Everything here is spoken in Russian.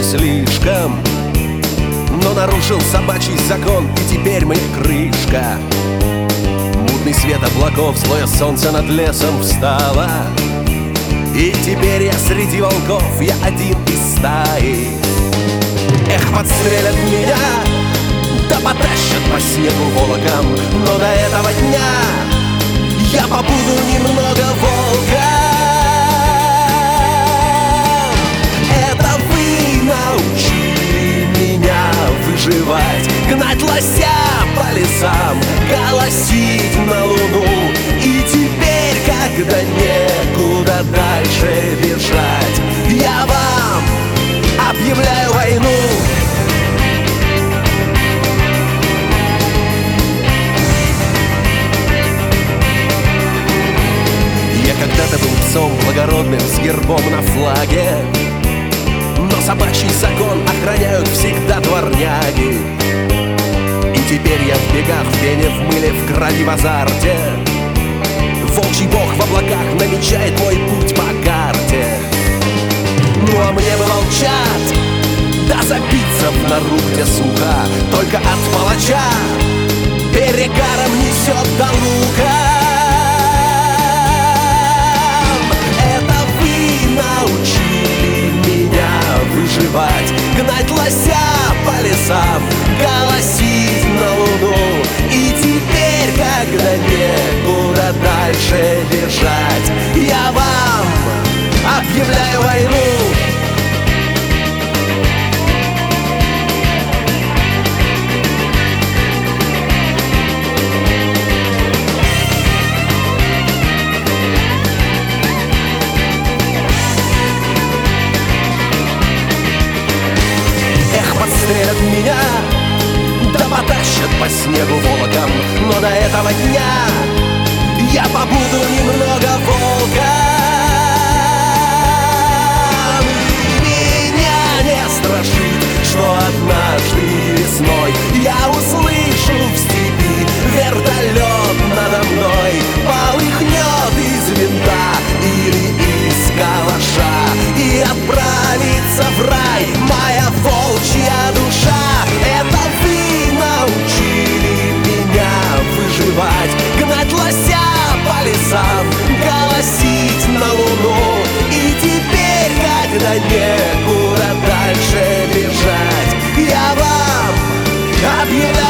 слишком, но нарушил собачий закон, и теперь мне крышка. Мутный свет облаков, злое солнце над лесом встало, и теперь я среди волков, я один из стаи. Эх, подстрелят меня, да потащат по снегу волоком, но до этого дня я побуду немного волком. Это вы научили меня выживать, гнать лося по лесам, голосить на луну. И теперь, когда некуда дальше бежать, я вам объявляю войну. Я когда-то был псом благородным с гербом на флаге, но собачий закон охраняют всегда дворняги. И теперь я в бегах, в пене, в мыле, в крови, в азарте. Волчий бог в облаках намечает мой путь по карте. Ну а мне бы волчат, да забиться в нору, где сухо, только от палача перегаром несет до лука. Это вы научили меня выживать, гнать лося по лесам, голосить на луну. И теперь, когда некуда дальше бежать, я вам объявляю войну. Эх, подстрелят меня, да потащат по снегу волоком, но до этого дня я побуду немного волком. Меня не страшит, что однажды весной я услышу в степи вертолет надо мной, полыхнет из винта или из калаша, и отправится в рай моя волчья душа. Это вы научили меня выживать, гнать лося по лесам, голосить на луну. И теперь, когда некуда дальше бежать, я вам объявляю